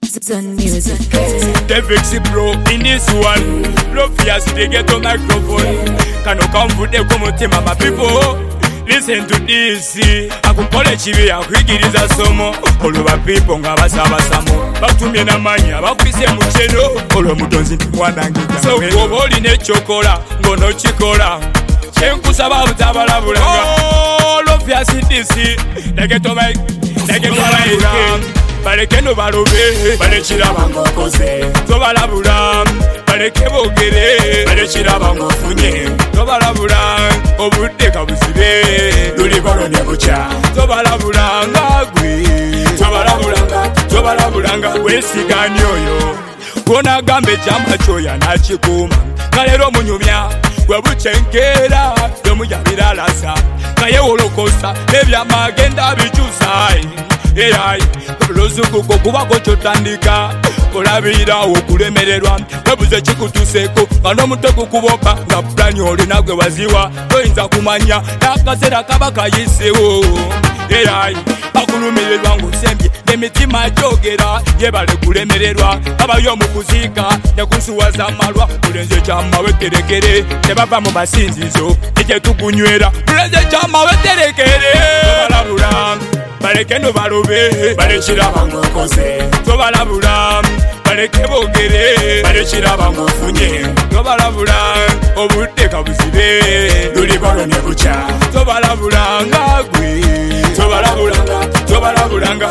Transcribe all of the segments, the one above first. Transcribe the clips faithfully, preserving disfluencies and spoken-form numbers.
Zone music. The Vixie bro in this one. Love ya see they get on microphone. Can you come with the community my people? Listen to this. Akukole chibi akwigiriza somo. Oluba people nga basaba samo. Batumye na manya bakwise mu cheno. Olwo mutonzi mwanangika. So oboli ne chokola ngono chikola. Chenkusaba butabalabulanga. Oh, love ya see this. They get on my they get on my baleke no balobe balekira bangokoze tobalabula baleke bogere balekira bangofunye tobalabula obudde kabusibe luli balonye bucha tobalabula ngagwe tobalabula tobalabulanga wesigani oyo kona gambe chama choya nachikuma kalero munyumya webuchenkera yomujabira lasa kaye wolokosa ebya magenda bichusai Eyai, lozuku kukuba kochotandika kolabira okulemererwa webuze chikutuseko ngano mutoko kubopa nga plani oli nagwe waziwa toyinza kumanya nakasera kabaka yisewo eyai bakulumirirwa ngusembye emitima jogera yebale kulemererwa abayo mukuzika nekusuwaza amalwa kulenze kyama weterekere nebava mu basinzizo ije tukunywera kulenze kyama weterekere balabula baleke no balobe balekira bangokoze tobalabula baleke bogere balekira bangofunye tobalabula obudde kabusibe luli balonye bucha tobalabula ngagwe tobalabulanga tobalabulanga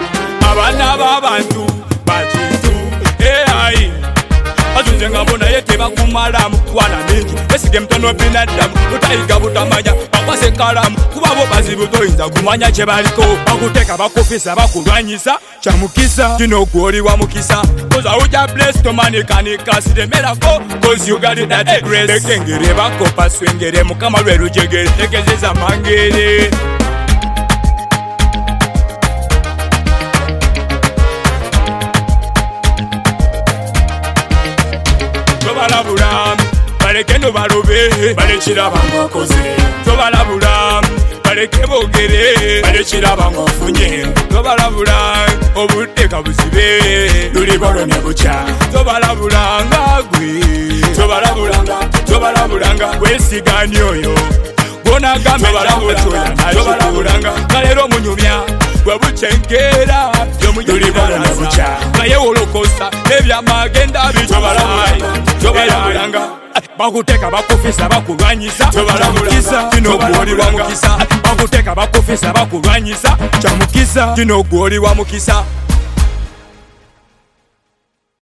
abana b'abantu bakitu eyai azunze ngabona yete bakumala mukwana mingi esige mtono binadamu utayiga butamanya bakwase kalamu kubabo bazibu toyinza kumanya kye baliko bakuteka bakufisa bakulwanyisa kyamukisa kino gwoli wa mukisa koza uja bless to money kanika sidemerako cause you got it at the grace ekengere bakopa swengere mukama lwe rujegere tekezeza mangere tobalabula baleke no balobe balekira bangokoze tobalabula baleke bogere balekira bangofunye tobalabula obudde kabusibe luli balonye bucha tobalabula ngagwe tobalabulanga tobalabulanga wesigani oyo gona gambe tobalabulanga kalero munyumya webuchenkera luli balonye bucha kaye wolokosa ebya magenda bitobalabulanga tobalabulanga bakuteka bakufisa bakulwanyisa tobalabulanga kino gwoli wa mukisa bakuteka bakufisa bakulwanyisa kyamukisa kino gwoli wa mukisa